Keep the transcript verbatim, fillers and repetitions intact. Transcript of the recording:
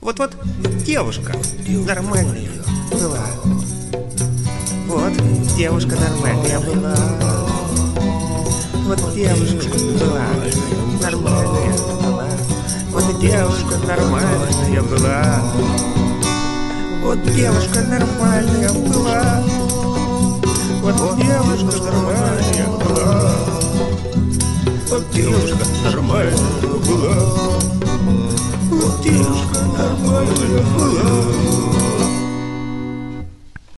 Вот-вот девушка нормальная была. Вот девушка нормальная была. Вот девушка была нормальная была. Вот девушка нормальная была. Вот девушка нормальная была. Вот девушка нормальная.